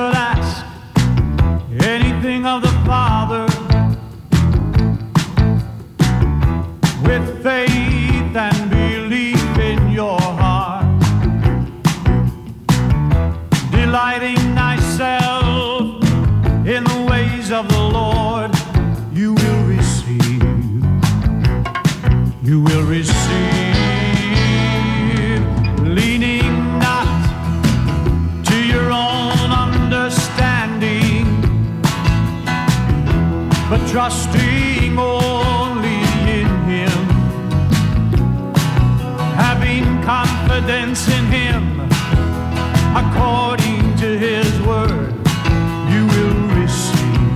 could ask anything of the Father with faith and belief in your heart, delighting thyself in the ways of the Lord, you will receive, you will receive, leaning not to your own understanding, but trusting only in Him, having confidence in Him, according to His word, you will receive,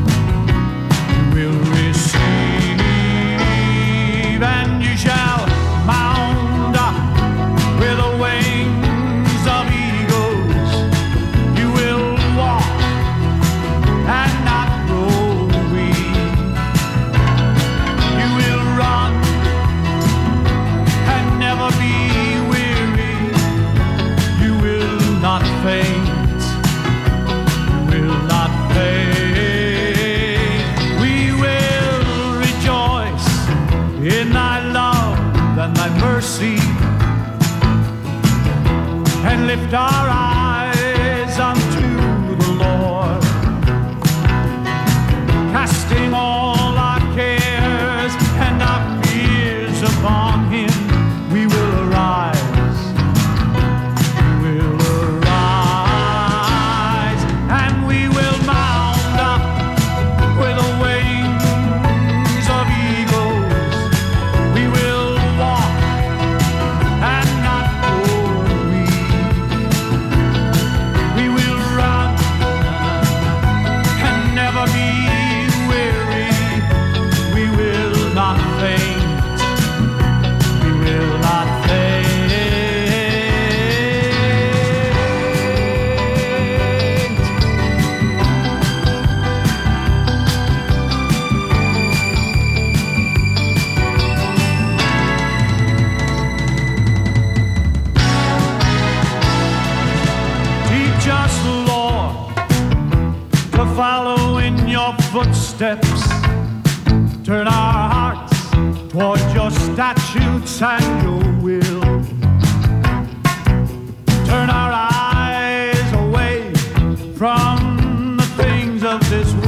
and you shall mount up with the wings of eagles. You will walk and not grow weak. You will run and never be weary. You will not faint. You will not faint. We will rejoice in thy love and thy mercy, and lift our eyes unto the Lord, casting all our cares and our fears upon Him. We will arise, we will arise, and we will mount up with the wings of eagles. We will walk and not grow weak. We will run and never be weary. We will not faint. We will not faint. Teach us, Lord, to follow in your footsteps. Turn our hearts toward your statutes and your will. Turn our eyes away from the things of this world.